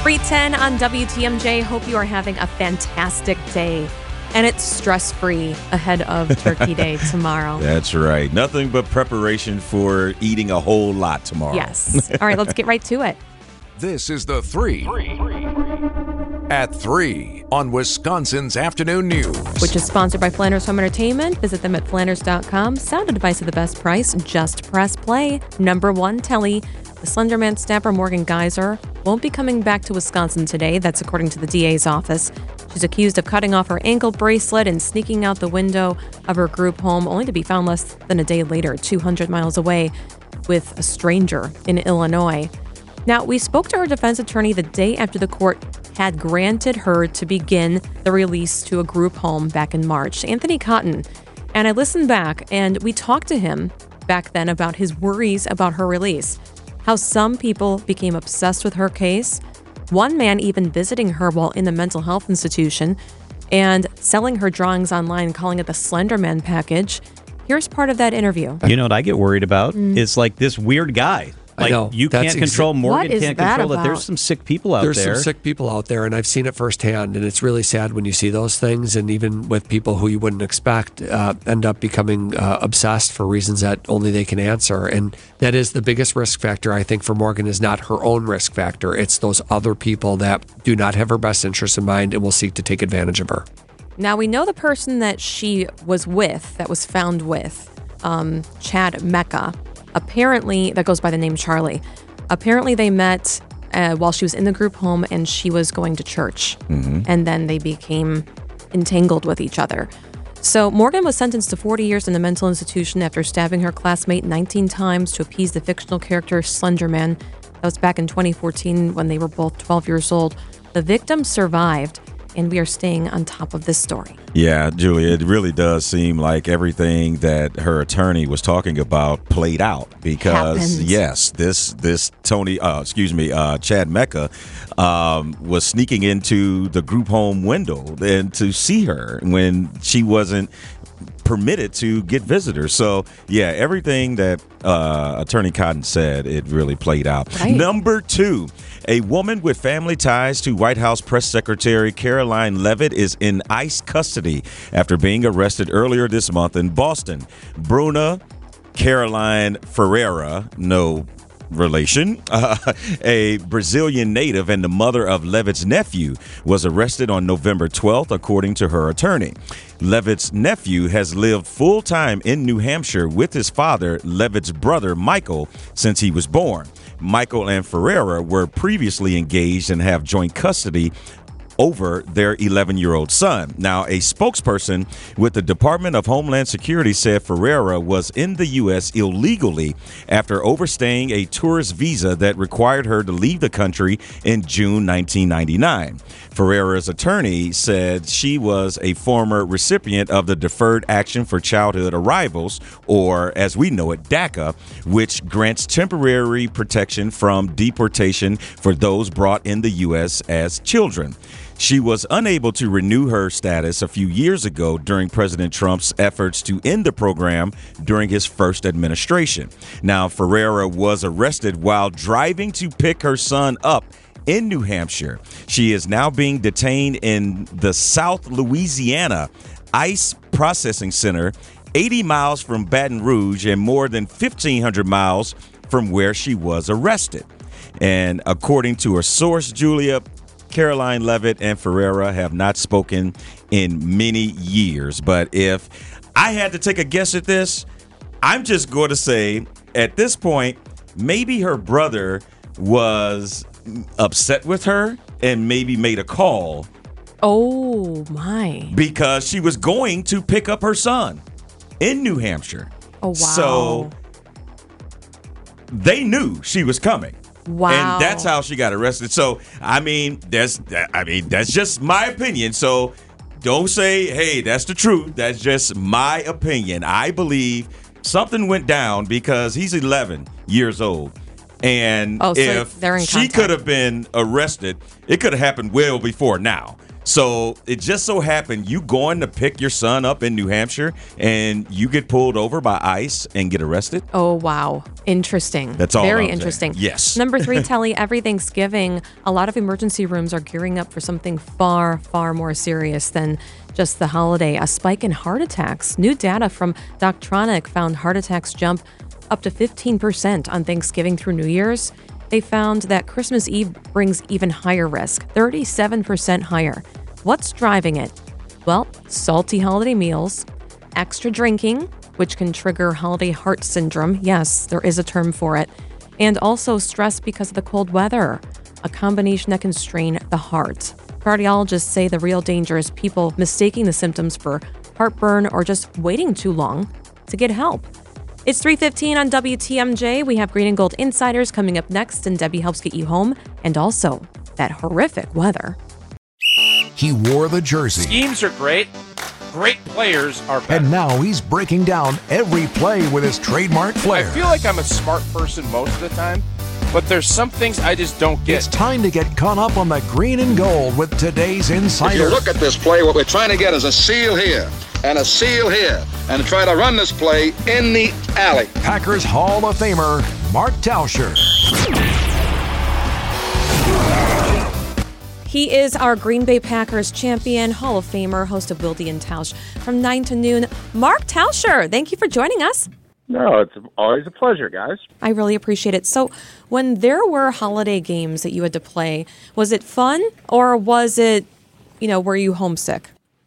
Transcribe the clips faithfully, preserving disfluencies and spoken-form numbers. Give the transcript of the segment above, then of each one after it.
three ten on W T M J. Hope you are having a fantastic day. And it's stress-free ahead of Turkey Day tomorrow. That's right. Nothing but preparation for eating a whole lot tomorrow. Yes. All right, let's get right to it. This is The Three. At three on Wisconsin's Afternoon News. Which is sponsored by Flanders Home Entertainment. Visit them at flanders dot com. Sound and device at the best price. Just press play. Number one, Telly. The Slenderman snapper Morgan Geyser won't be coming back to Wisconsin today. That's according to the D A's office. She's accused of cutting off her ankle bracelet and sneaking out the window of her group home, only to be found less than a day later, two hundred miles away, with a stranger in Illinois. Now, we spoke to her defense attorney the day after the court had granted her to begin the release to a group home back in March, Anthony Cotton. And I listened back, and we talked to him back then about his worries about her release, how some people became obsessed with her case, one man even visiting her while in the mental health institution, and selling her drawings online, calling it the Slenderman package. Here's part of that interview. You know what I get worried about? Mm. It's like this weird guy. Like, I know. You That's can't control, exa- Morgan What is can't that control about? it. There's some sick people out There's there. some sick people out there, and I've seen it firsthand, and it's really sad when you see those things, and even with people who you wouldn't expect uh, end up becoming uh, obsessed for reasons that only they can answer. And that is the biggest risk factor, I think, for Morgan is not her own risk factor. It's those other people that do not have her best interests in mind and will seek to take advantage of her. Now, we know the person that she was with, that was found with, um, Chad Mecca. Apparently, that goes by the name Charlie. Apparently, they met uh, while she was in the group home and she was going to church. Mm-hmm. And then they became entangled with each other. So Morgan was sentenced to forty years in the mental institution after stabbing her classmate nineteen times to appease the fictional character Slenderman. That was back in twenty fourteen when they were both twelve years old. The victim survived, and we are staying on top of this story. Yeah, Julia, it really does seem like everything that her attorney was talking about played out because, Happened. yes, this this Tony, uh, excuse me, uh, Chad Mecca um, was sneaking into the group home window and to see her when she wasn't permitted to get visitors. So, yeah, everything that uh, Attorney Cotton said, it really played out. Right. Number two, a woman with family ties to White House Press Secretary Caroline Leavitt is in ICE custody after being arrested earlier this month in Boston. Bruna Caroline Ferreira, no relation, uh, a Brazilian native and the mother of Leavitt's nephew, was arrested on November twelfth, according to her attorney. Leavitt's nephew has lived full-time in New Hampshire with his father, Leavitt's brother, Michael, since he was born. Michael and Ferreira were previously engaged and have joint custody over their eleven-year-old son. Now, a spokesperson with the Department of Homeland Security said Ferreira was in the U S illegally after overstaying a tourist visa that required her to leave the country in June nineteen ninety-nine. Ferreira's attorney said she was a former recipient of the Deferred Action for Childhood Arrivals, or as we know it, DACA, which grants temporary protection from deportation for those brought in the U S as children. She was unable to renew her status a few years ago during President Trump's efforts to end the program during his first administration. Now, Ferreira was arrested while driving to pick her son up in New Hampshire. She is now being detained in the South Louisiana ICE Processing Center, eighty miles from Baton Rouge and more than fifteen hundred miles from where she was arrested. And according to a source, Julia, Caroline Leavitt and Ferreira have not spoken in many years. But if I had to take a guess at this, I'm just going to say at this point, maybe her brother was upset with her and maybe made a call. Oh, my. Because she was going to pick up her son in New Hampshire. Oh, wow. So they knew she was coming. Wow. And that's how she got arrested. So, I mean, that's I mean, that's just my opinion. So don't say, hey, that's the truth. That's just my opinion. I believe something went down because he's eleven years old. And oh, so if they're in she contact. could have been arrested, it could have happened well before now. So it just so happened you going to pick your son up in New Hampshire and you get pulled over by ICE and get arrested? Oh, wow. Interesting. That's all Very I'm interesting. saying. Yes. Number three, Telly, every Thanksgiving, a lot of emergency rooms are gearing up for something far, far more serious than just the holiday. A spike in heart attacks. New data from Doctronic found heart attacks jump up to fifteen percent on Thanksgiving through New Year's. They found that Christmas Eve brings even higher risk, thirty-seven percent higher. What's driving it? Well, salty holiday meals, extra drinking, which can trigger holiday heart syndrome. Yes, there is a term for it. And also stress because of the cold weather, a combination that can strain the heart. Cardiologists say the real danger is people mistaking the symptoms for heartburn or just waiting too long to get help. It's three fifteen on W T M J. We have Green and Gold Insiders coming up next, and Debbie helps get you home, and also that horrific weather. He wore the jersey. Schemes are great. Great players are better. And now he's breaking down every play with his trademark flair. I feel like I'm a smart person most of the time, but there's some things I just don't get. It's time to get caught up on the green and gold with today's Insider. If you look at this play, what we're trying to get is a seal here and a seal here and try to run this play in the alley. Packers Hall of Famer, Mark Tauscher. He is our Green Bay Packers champion, Hall of Famer, host of Wilde and Tausch from nine to noon. Mark Tauscher, thank you for joining us. No, it's always a pleasure, guys. I really appreciate it. So when there were holiday games that you had to play, was it fun or was it, you know, were you homesick?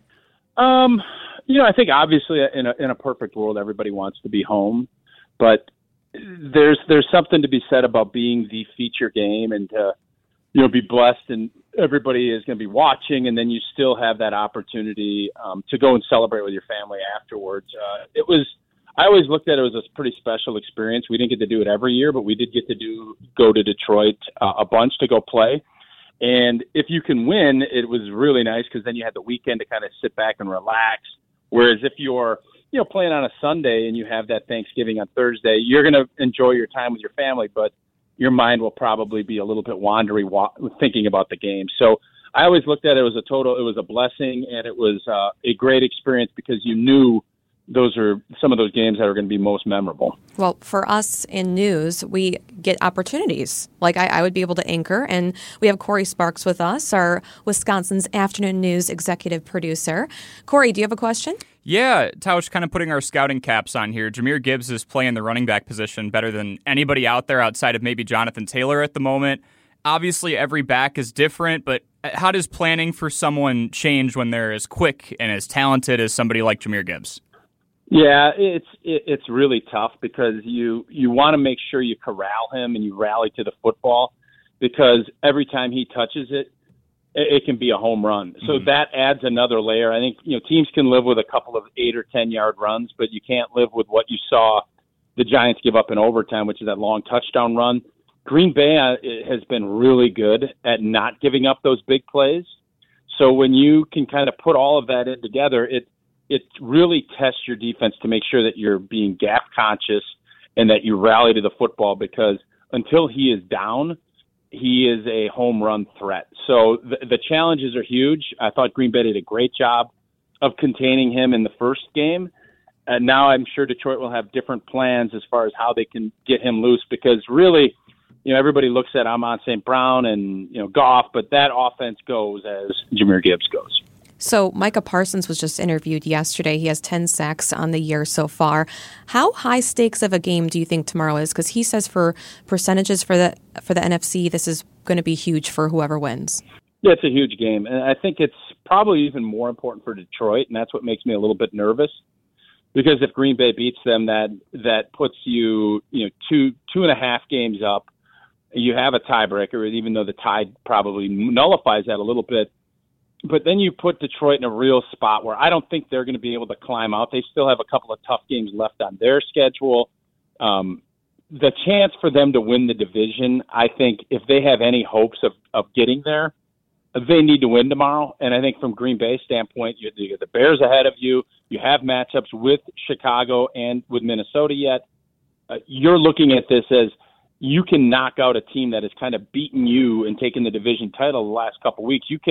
Um, you know, I think obviously in a in a perfect world, everybody wants to be home, but there's there's something to be said about being the feature game and to, you know, be blessed and everybody is going to be watching, and then you still have that opportunity um, to go and celebrate with your family afterwards. Uh, it was. I always looked at it as a pretty special experience. We didn't get to do it every year, but we did get to do go to Detroit uh, a bunch to go play. And if you can win, it was really nice because then you had the weekend to kind of sit back and relax. Whereas if you're, you know, playing on a Sunday and you have that Thanksgiving on Thursday, you're going to enjoy your time with your family, but your mind will probably be a little bit wandery wa- thinking about the game. So I always looked at it as a total, it was a blessing, and it was uh, a great experience because you knew those are some of those games that are going to be most memorable. Well, for us in news, we get opportunities. Like I, I would be able to anchor, and we have Corey Sparks with us, our Wisconsin's Afternoon News executive producer. Corey, do you have a question? Yeah, Tausch, kind of putting our scouting caps on here. Jahmyr Gibbs is playing the running back position better than anybody out there outside of maybe Jonathan Taylor at the moment. Obviously, every back is different, but how does planning for someone change when they're as quick and as talented as somebody like Jahmyr Gibbs? Yeah, it's it, it's really tough because you you want to make sure you corral him and you rally to the football because every time he touches it, it, it can be a home run. So mm-hmm. that adds another layer. I think, you know, teams can live with a couple of eight or ten yard runs, but you can't live with what you saw the Giants give up in overtime, which is that long touchdown run. Green Bay uh, has been really good at not giving up those big plays. So when you can kind of put all of that in together, it it really tests your defense to make sure that you're being gap conscious and that you rally to the football because until he is down, he is a home run threat. So the, the challenges are huge. I thought Green Bay did a great job of containing him in the first game. And now I'm sure Detroit will have different plans as far as how they can get him loose because really, you know, everybody looks at Amon Saint Brown and, you know, Goff, but that offense goes as Jahmyr Gibbs goes. So Micah Parsons was just interviewed yesterday. He has ten sacks on the year so far. How high stakes of a game do you think tomorrow is? Because he says for percentages for the for the N F C, this is going to be huge for whoever wins. Yeah, it's a huge game. And I think it's probably even more important for Detroit, and that's what makes me a little bit nervous. Because if Green Bay beats them, that that puts you, you know, two two and a half games up. You have a tiebreaker, even though the tie probably nullifies that a little bit. But then you put Detroit in a real spot where I don't think they're going to be able to climb out. They still have a couple of tough games left on their schedule. Um, the chance for them to win the division, I think if they have any hopes of, of getting there, they need to win tomorrow. And I think from Green Bay standpoint, you, you got the Bears ahead of you. You have matchups with Chicago and with Minnesota yet. Uh, you're looking at this as you can knock out a team that has kind of beaten you and taken the division title the last couple of weeks. You can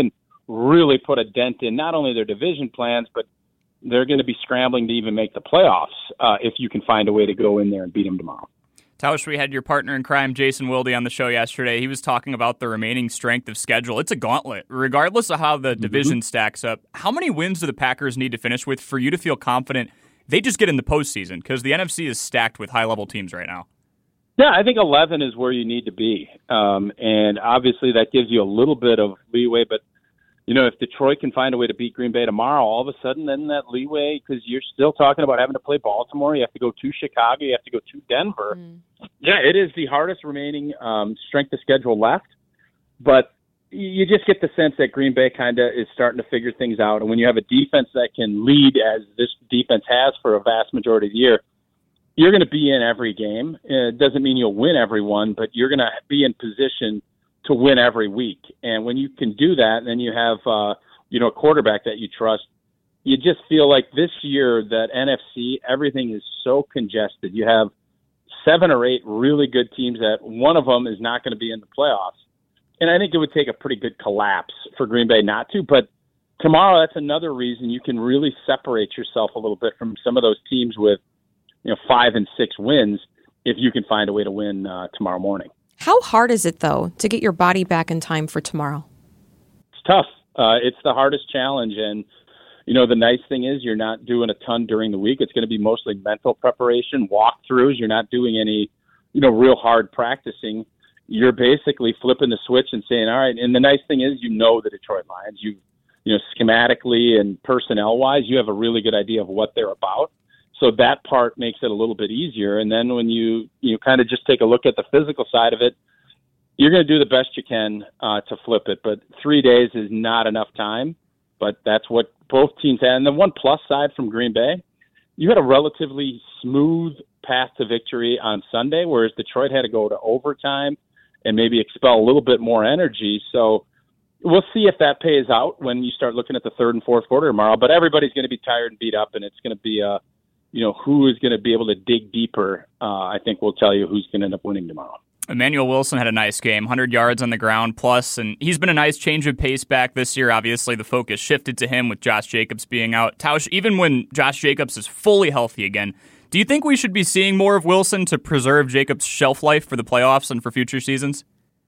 really put a dent in not only their division plans, but they're going to be scrambling to even make the playoffs uh, if you can find a way to go in there and beat them tomorrow. Tausch, we had your partner in crime, Jason Wilde, on the show yesterday. He was talking about the remaining strength of schedule. It's a gauntlet, regardless of how the mm-hmm. division stacks up. How many wins do the Packers need to finish with for you to feel confident they just get in the postseason? Because the N F C is stacked with high-level teams right now. Yeah, I think eleven is where you need to be. Um, and obviously that gives you a little bit of leeway, but you know, if Detroit can find a way to beat Green Bay tomorrow, all of a sudden then that leeway, because you're still talking about having to play Baltimore, you have to go to Chicago, you have to go to Denver. Mm. Yeah, it is the hardest remaining um, strength of schedule left, but you just get the sense that Green Bay kind of is starting to figure things out. And when you have a defense that can lead, as this defense has for a vast majority of the year, you're going to be in every game. It doesn't mean you'll win every one, but you're going to be in position to win every week. And when you can do that, then you have, uh, you know, a quarterback that you trust. You just feel like this year that N F C, everything is so congested. You have seven or eight really good teams that one of them is not going to be in the playoffs. And I think it would take a pretty good collapse for Green Bay not to. But tomorrow, that's another reason you can really separate yourself a little bit from some of those teams with, you know, five and six wins if you can find a way to win uh, tomorrow morning. How hard is it, though, to get your body back in time for tomorrow? It's tough. Uh, it's the hardest challenge. And, you know, the nice thing is you're not doing a ton during the week. It's going to be mostly mental preparation, walkthroughs. You're not doing any, you know, real hard practicing. You're basically flipping the switch and saying, all right. And the nice thing is, you know, the Detroit Lions, you, you know, schematically and personnel-wise, you have a really good idea of what they're about. So that part makes it a little bit easier. And then when you, you kind of just take a look at the physical side of it, you're going to do the best you can uh, to flip it. But three days is not enough time. But that's what both teams had. And the one plus side from Green Bay, you had a relatively smooth path to victory on Sunday, whereas Detroit had to go to overtime and maybe expel a little bit more energy. So we'll see if that pays out when you start looking at the third and fourth quarter tomorrow. But everybody's going to be tired and beat up, and it's going to be a you know, who is going to be able to dig deeper, uh, I think will tell you who's going to end up winning tomorrow. Emmanuel Wilson had a nice game, one hundred yards on the ground plus, and he's been a nice change of pace back this year. Obviously, the focus shifted to him with Josh Jacobs being out. Tausch, even when Josh Jacobs is fully healthy again, do you think we should be seeing more of Wilson to preserve Jacobs' shelf life for the playoffs and for future seasons?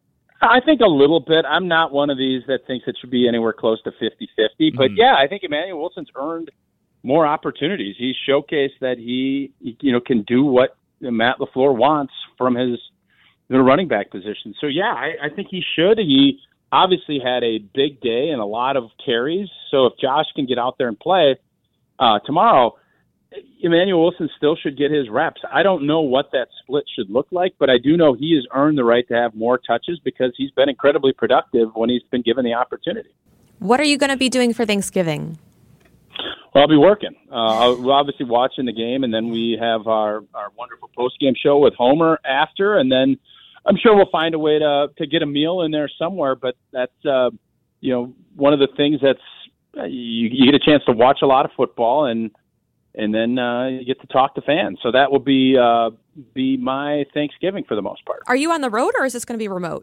I think a little bit. I'm not one of these that thinks it should be anywhere close to fifty-fifty, but mm-hmm. yeah, I think Emmanuel Wilson's earned more opportunities. He's showcased that he, you know, can do what Matt LaFleur wants from his you know, running back position. So, yeah, I, I think he should. He obviously had a big day and a lot of carries. So if Josh can get out there and play uh, tomorrow, Emmanuel Wilson still should get his reps. I don't know what that split should look like, but I do know he has earned the right to have more touches because he's been incredibly productive when he's been given the opportunity. What are you going to be doing for Thanksgiving? Well, I'll be working. Uh, I'll obviously watching the game, and then we have our, our wonderful post-game show with Homer after, and then I'm sure we'll find a way to to get a meal in there somewhere. But that's uh, you know one of the things that's uh, you, you get a chance to watch a lot of football, and and then uh, you get to talk to fans. So that will be uh, be my Thanksgiving for the most part. Are you on the road, or is this going to be remote?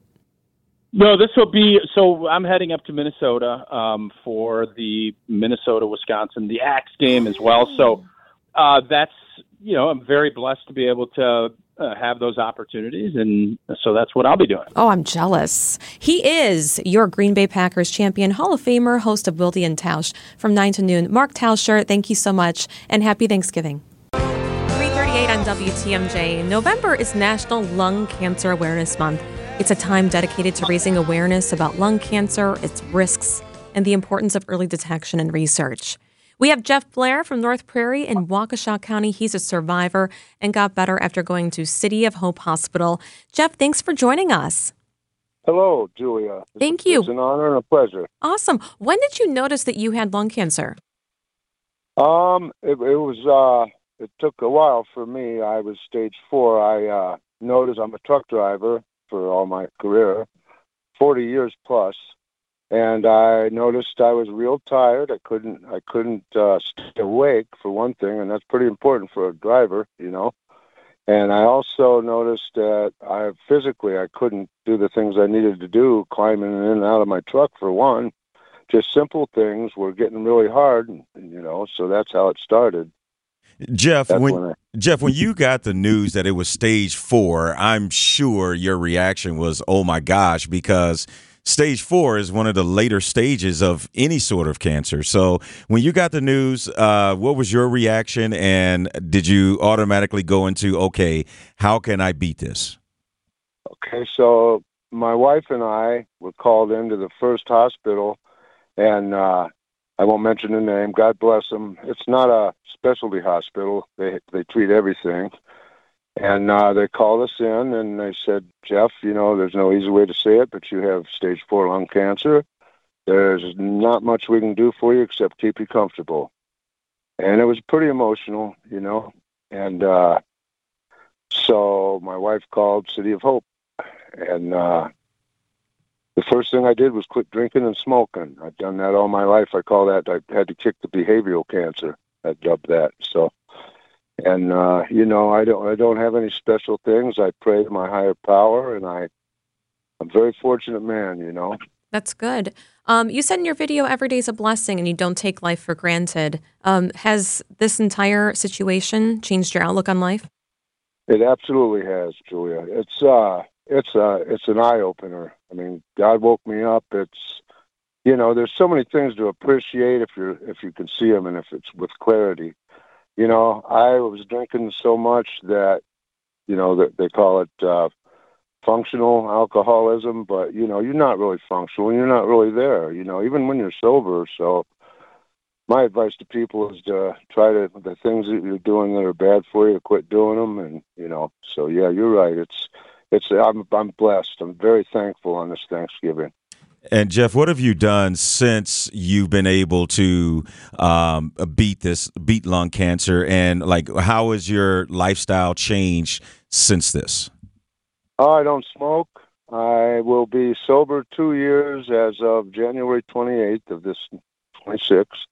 No, this will be, so I'm heading up to Minnesota um, for the Minnesota-Wisconsin, the Axe game as well. So uh, that's, you know, I'm very blessed to be able to uh, have those opportunities, and so that's what I'll be doing. Oh, I'm jealous. He is your Green Bay Packers champion, Hall of Famer, host of Wilde and Tausch from nine to noon. Mark Tauscher, thank you so much, and happy Thanksgiving. three thirty-eight on W T M J. November is National Lung Cancer Awareness Month. It's a time dedicated to raising awareness about lung cancer, its risks, and the importance of early detection and research. We have Jeff Blair from North Prairie in Waukesha County. He's a survivor and got better after going to City of Hope Hospital. Jeff, thanks for joining us. Hello, Julia. Thank it's, you. It's an honor and a pleasure. Awesome. When did you notice that you had lung cancer? Um, it, it was, uh, it took a while for me. I was stage four. I uh, noticed I'm a truck driver for all my career, forty years plus, and I noticed I was real tired. I couldn't, I couldn't uh, stay awake for one thing, and that's pretty important for a driver, you know. And I also noticed that I physically I couldn't do the things I needed to do, climbing in and out of my truck for one. just simple things were getting really hard, you know, so that's how it started. Jeff, That's when, when I- Jeff, when you got the news that it was stage four, I'm sure your reaction was, oh my gosh, because stage four is one of the later stages of any sort of cancer. So when you got the news, uh, what was your reaction? And did you automatically go into, okay, how can I beat this? Okay, so my wife and I were called into the first hospital, and uh, I won't mention the name. God bless them. It's not a specialty hospital. They they treat everything. And uh, they called us in, and they said, Jeff, you know, there's no easy way to say it, but you have stage four lung cancer. There's not much we can do for you except keep you comfortable. And it was pretty emotional, you know. And uh, so my wife called City of Hope. And uh, the first thing I did was quit drinking and smoking. I've done that all my life. I call that, I had to kick the behavioral cancer. I dubbed that. So, and uh, you know, I don't, I don't have any special things. I pray to my higher power, and I, I'm a very fortunate man. You know. That's good. Um, you said in your video, every day is a blessing, and you don't take life for granted. Um, has this entire situation changed your outlook on life? It absolutely has, Julia. It's uh, it's uh, it's an eye opener. I mean, God woke me up. It's, you know, there's so many things to appreciate if you're if you can see them and if it's with clarity. You know, I was drinking so much that, you know, that they call it uh, functional alcoholism, but, you know, you're not really functional. You're not really there, you know, even when you're sober. So my advice to people is to try to, the things that you're doing that are bad for you, quit doing them. And, you know, so, yeah, you're right. It's, it's, I'm, I'm blessed. I'm very thankful on this Thanksgiving. And Jeff, what have you done since you've been able to um, beat this, beat lung cancer? And like, how has your lifestyle changed since this? Oh, I don't smoke. I will be sober two years as of January twenty-eighth of this twenty-six.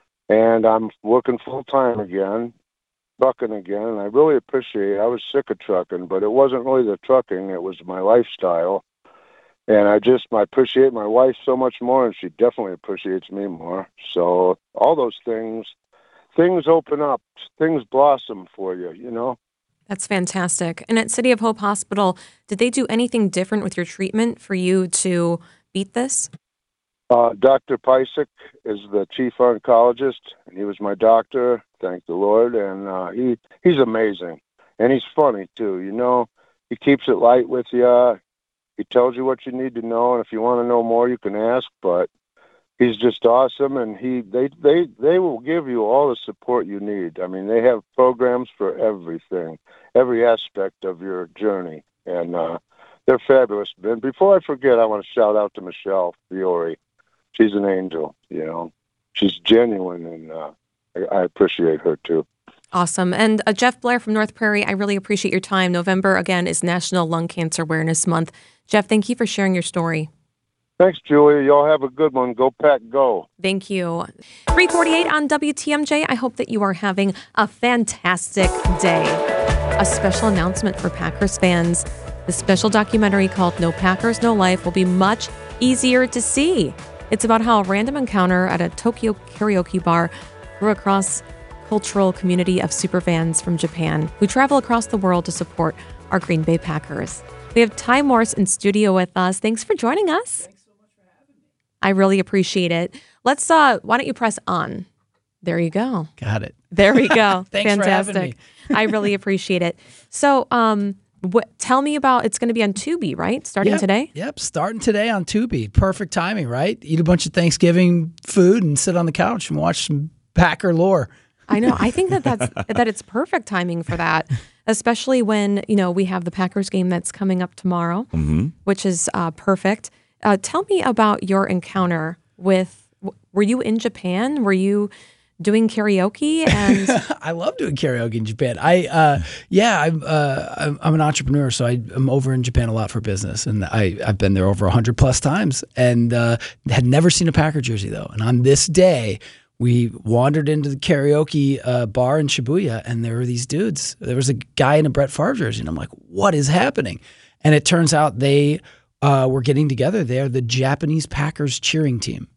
And I'm working full time again, trucking again. And I really appreciate it. I was sick of trucking, but it wasn't really the trucking. It was my lifestyle. And I just I appreciate my wife so much more, and she definitely appreciates me more. So all those things, things open up, things blossom for you, you know? That's fantastic. And at City of Hope Hospital, did they do anything different with your treatment for you to beat this? Uh, Doctor Pysick is the chief oncologist, and he was my doctor, thank the Lord, and uh, he he's amazing. And he's funny, too, you know? He keeps it light with you. He tells you what you need to know, and if you want to know more, you can ask. But he's just awesome, and he they they they will give you all the support you need. I mean, they have programs for everything, every aspect of your journey, and uh, they're fabulous. And before I forget, I want to shout out to Michelle Fiore. She's an angel, you know. She's genuine, and uh, I, I appreciate her too. Awesome. And uh, Jeff Blair from North Prairie, I really appreciate your time. November, again, is National Lung Cancer Awareness Month. Jeff, thank you for sharing your story. Thanks, Julia. Y'all have a good one. Go Pack, go. Thank you. three forty-eight on W T M J. I hope that you are having a fantastic day. A special announcement for Packers fans. The special documentary called No Packers, No Life will be much easier to see. It's about how a random encounter at a Tokyo karaoke bar grew across cultural community of superfans from Japan who travel across the world to support our Green Bay Packers. We have Ty Morse in studio with us. Thanks for joining us. Thanks so much for having me. I really appreciate it. Let's, uh, why don't you press on? There you go. Got it. There we go. Thanks Fantastic. for having me. I really appreciate it. So, um, what, tell me about, it's going to be on Tubi, right? Starting yep, today? Yep, starting today on Tubi. Perfect timing, right? Eat a bunch of Thanksgiving food and sit on the couch and watch some Packer lore. I know. I think that that's that it's perfect timing for that, especially when, you know, we have the Packers game that's coming up tomorrow, mm-hmm. which is uh, perfect. Uh, tell me about your encounter with, were you in Japan? Were you doing karaoke? And I love doing karaoke in Japan. I, uh, yeah, I'm, uh, I'm, I'm an entrepreneur, so I, I'm over in Japan a lot for business, and I, I've been there over a hundred plus times, and uh, had never seen a Packer jersey though. And on this day, we wandered into the karaoke uh, bar in Shibuya, and there were these dudes. There was a guy in a Brett Favre jersey, and I'm like, what is happening? And it turns out they uh, were getting together. They're the Japanese Packers cheering team.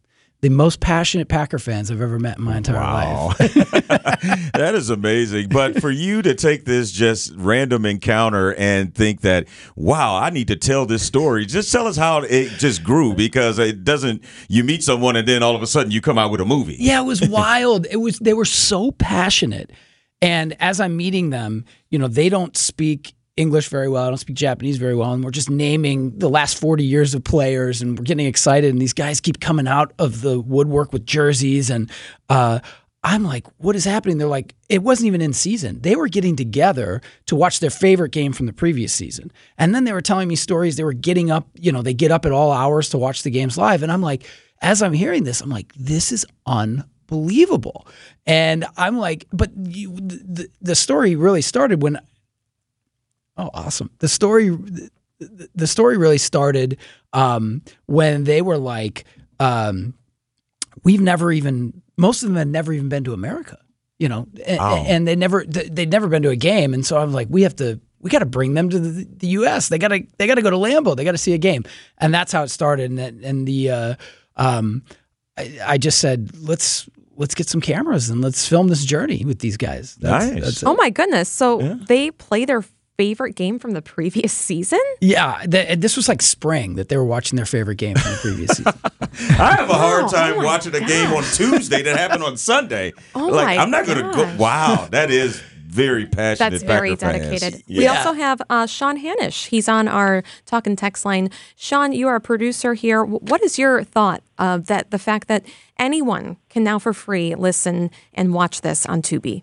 the most passionate Packer fans I've ever met in my entire Wow. life. That is amazing. But for you to take this just random encounter and think that, wow, I need to tell this story, just tell us how it just grew, because it doesn't, you meet someone and then all of a sudden you come out with a movie. Yeah, it was wild. It was, they were so passionate. And as I'm meeting them, you know, they don't speak English very well. I don't speak Japanese very well. And we're just naming the last forty years of players, and we're getting excited. And these guys keep coming out of the woodwork with jerseys. And uh, I'm like, what is happening? They're like, it wasn't even in season. They were getting together to watch their favorite game from the previous season. And then they were telling me stories. They were getting up, you know, they get up at all hours to watch the games live. And I'm like, as I'm hearing this, I'm like, this is unbelievable. And I'm like, but you, the, the story really started when Oh, awesome. The story the, the story really started um, when they were like, um, we've never even, most of them had never even been to America, you know, and, oh. and they never, they'd never been to a game. And so I'm like, we have to, we got to bring them to the, the U S. They got to, they got to go to Lambeau. They got to see a game. And that's how it started. And, and the, uh, um, I, I just said, let's, let's get some cameras and let's film this journey with these guys. That's, nice. That's oh my goodness. So yeah. they play their favorite game from the previous season? Yeah, the, this was like spring that they were watching their favorite game from the previous season. I have a hard Oh, time oh my watching a gosh. game on Tuesday that happened on Sunday. Oh like my I'm not going to go. gosh. Wow, that is very passionate. That's very Packer dedicated. fans. We Yeah. also have uh, Sean Hanish. He's on our talk and text line. Sean, you are a producer here. W- What is your thought of that? The fact that anyone can now for free listen and watch this on Tubi?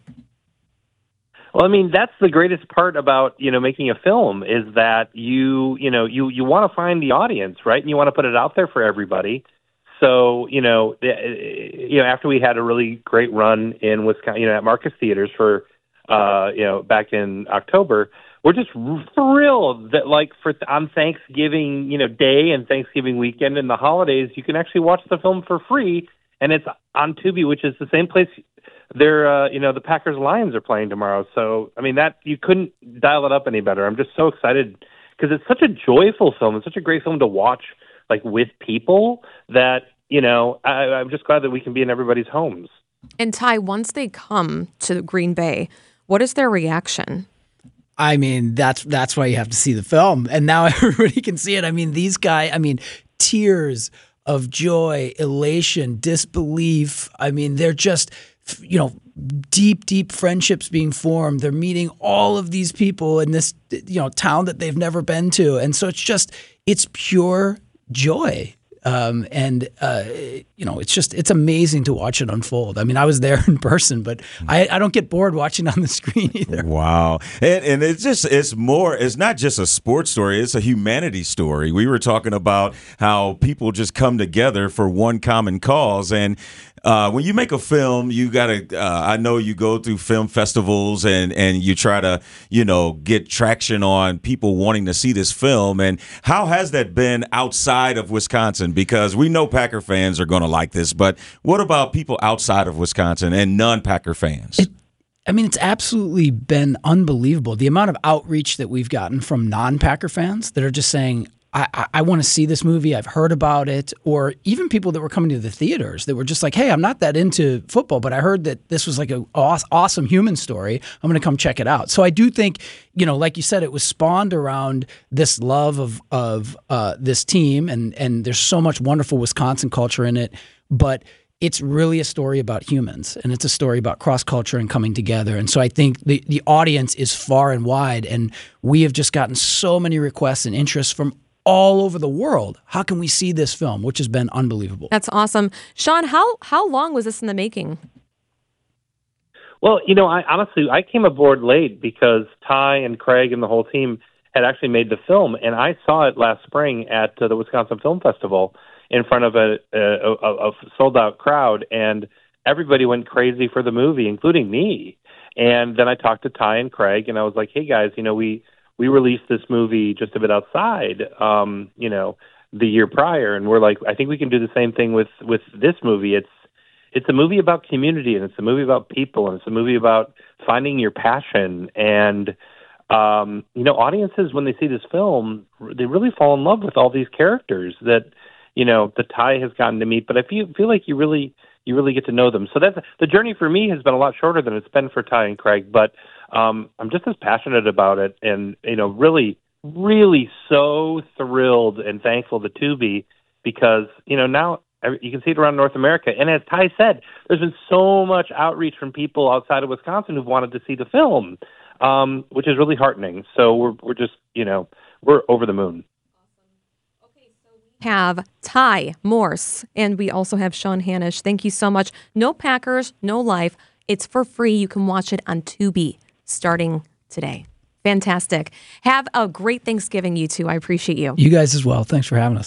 Well, I mean, that's the greatest part about, you know, making a film is that you, you know, you, you want to find the audience, right? And you want to put it out there for everybody. So, you know, the, you know, after we had a really great run in Wisconsin, you know, at Marcus Theaters for, uh, you know, back in October, we're just thrilled that, like, for on Thanksgiving, you know, Day and Thanksgiving weekend and the holidays, you can actually watch the film for free, and it's on Tubi, which is the same place they're, uh, you know, the Packers Lions are playing tomorrow. So, I mean, that you couldn't dial it up any better. I'm just so excited because it's such a joyful film. It's such a great film to watch, like, with people that, you know, I, I'm just glad that we can be in everybody's homes. And Ty, once they come to Green Bay, what is their reaction? I mean, that's that's why you have to see the film. And now everybody can see it. I mean, these guys, I mean, tears of joy, elation, disbelief. I mean, they're just, you know, deep, deep friendships being formed. They're meeting all of these people in this, you know, town that they've never been to. And so it's just, it's pure joy. Um, and, uh, you know, it's just, it's amazing to watch it unfold. I mean, I was there in person, but I, I don't get bored watching on the screen either. Wow. And, and it's just, it's more, it's not just a sports story, it's a humanity story. We were talking about how people just come together for one common cause. And uh, when you make a film, you got to, uh, I know you go through film festivals and, and you try to, you know, get traction on people wanting to see this film. And how has that been outside of Wisconsin? Because we know Packer fans are going to like this, but what about people outside of Wisconsin and non-Packer fans? It, I mean, it's absolutely been unbelievable. The amount of outreach that we've gotten from non-Packer fans that are just saying, I, I, I want to see this movie. I've heard about it. Or even people that were coming to the theaters that were just like, hey, I'm not that into football, but I heard that this was like an awesome human story. I'm going to come check it out. So I do think, you know, like you said, it was spawned around this love of of uh, this team. And, and there's so much wonderful Wisconsin culture in it. But it's really a story about humans, and it's a story about cross-culture and coming together. And so I think the, the audience is far and wide, and we have just gotten so many requests and interests from all over the world. How can we see this film, which has been unbelievable? That's awesome. Sean, how how long was this in the making? Well, you know, I honestly, I came aboard late because Ty and Craig and the whole team had actually made the film, and I saw it last spring at uh, the Wisconsin Film Festival in front of a, a, a, a sold-out crowd, and everybody went crazy for the movie, including me. And then I talked to Ty and Craig, and I was like, hey, guys, you know, we, we released this movie just a bit outside, um, you know, the year prior, and we're like, I think we can do the same thing with, with this movie. It's it's a movie about community, and it's a movie about people, and it's a movie about finding your passion. And, um, you know, audiences, when they see this film, they really fall in love with all these characters that, you know, the Ty has gotten to meet, but I feel feel like you really you really get to know them. So that's the journey for me has been a lot shorter than it's been for Ty and Craig, but um, I'm just as passionate about it, and you know, really, really so thrilled and thankful to Tubi because you know now you can see it around North America, and as Ty said, there's been so much outreach from people outside of Wisconsin who've wanted to see the film, um, which is really heartening. So we're we're just you know we're over the moon. Have Ty Morse, and we also have Sean Hanish. Thank you so much. No Packers, no life. It's for free. You can watch it on Tubi starting today. Fantastic. Have a great Thanksgiving, you two. I appreciate you. You guys as well. Thanks for having us.